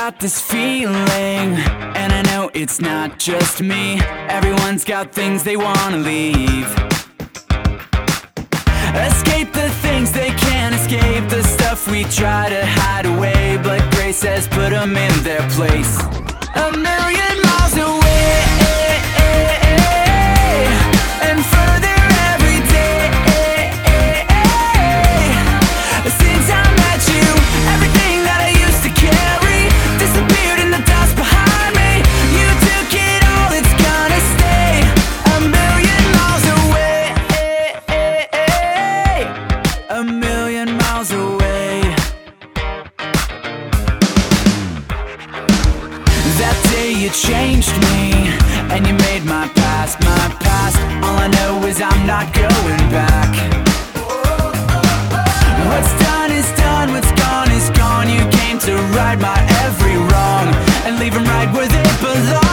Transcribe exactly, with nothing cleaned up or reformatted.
got this feeling, and I know it's not just me. Everyone's got things they wanna leave. Escape the things they can't escape, the stuff we try to hide away, but grace has put them in their place. A million miles away, and further every day. Since I met you, everything that I used to carry disappeared in the dust behind me. You took it all, it's gonna stay. A million miles away, a million miles away. That day you changed me, and you made my past my past. All I know is I'm not going back. What's done is done, what's gone is gone. You came to right my every wrong and leave 'em right where they belong.